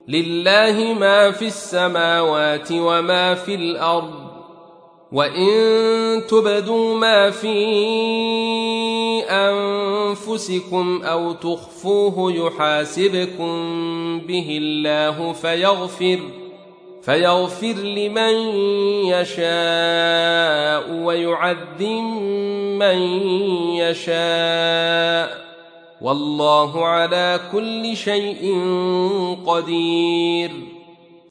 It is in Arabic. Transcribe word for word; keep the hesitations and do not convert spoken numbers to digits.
لله ما في السماوات وما في الأرض وإن تبدوا ما في أنفسكم أو تخفوه يحاسبكم به الله فيغفر فيغفر لمن يشاء ويعذب من يشاء والله على كل شيء قدير.